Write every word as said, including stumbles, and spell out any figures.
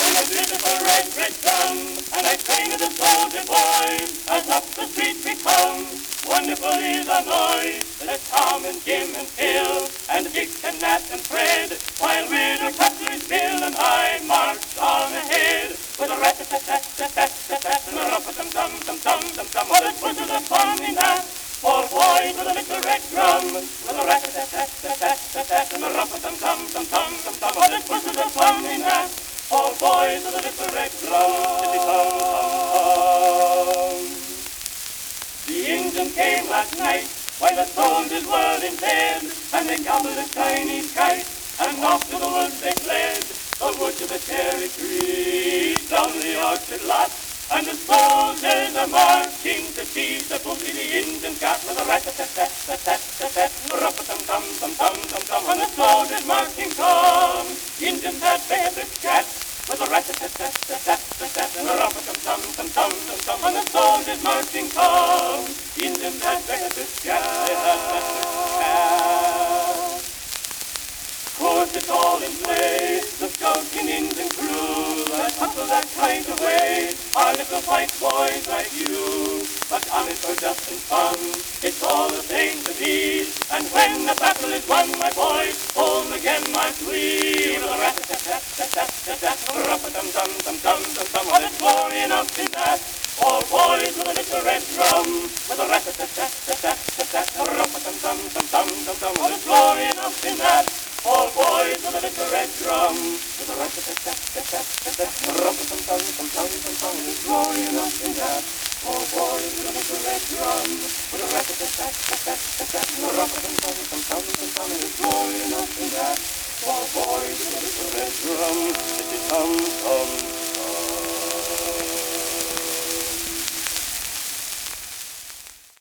and a beautiful red, red sun, and I train the soldier boys as up the street we come. Wonderful is the noise that Tom and Jim and Phil and Dick and Nat and Fred, while with our cutlery Bill and I march on ahead with a rat-a-tat-tat-tat-tat-tat and a rup-a-tum-tum-tum-tum-tum-tum. Well, it was the fun in that, four boys with a little red drum, with a rat-a-tat-tat-tat-tat-tat and a rup-a-tum-tum-tum-tum-tum-tum. Well, it was the fun in that, four boys with a little red drum. The Indians came last night while the soldiers were in bed, and they gobbled a Chinese kite, and off to the woods they fled. The wood to the cherry tree, down the orchard lot, and the soldiers are marching to tease the booty the Indians got with a rat-a-tat-tat-tat-tat-tat, rup-a-tum-tum-tum-tum-tum-tum. When the soldiers marching come, Indians had better chat with a rat-a-tat-tat-tat-tat-tat and a rup-a-tum-tum-tum-tum-tum-tum. When the soldiers marching come, Indians had better chat. Of course it's all in play, the skulking Indian crew that hustle that kind of way are little white boys like you. But honest or just in fun, it's all the same to me. And when the battle is won, my boys, home again march we. With a rat-a-tat-tat-tat-tat-tat, rup-a-tum-tum-tum-tum-tum-tum. Well, it's glory enough in that, all boys with a little red drum, with a rat-a-tat-tat-tat-tat-tat, rup-a-tum-tum-tum-tum-tum-tum. Well, it's glory enough in that, all boys with a little red drum, with a rat-a-tat-tat-tat-tat-tat, rup-a-tum-tum-tum-tum-tum-tum. It's glory enough in that, all boys with a little red drum, with a rat-a-tat-tat-tat-tat-tat, rup-a-tum-tum-tum-tum-tum-tum. It's glory enough in that, all boys with a little red drum, tum-tum.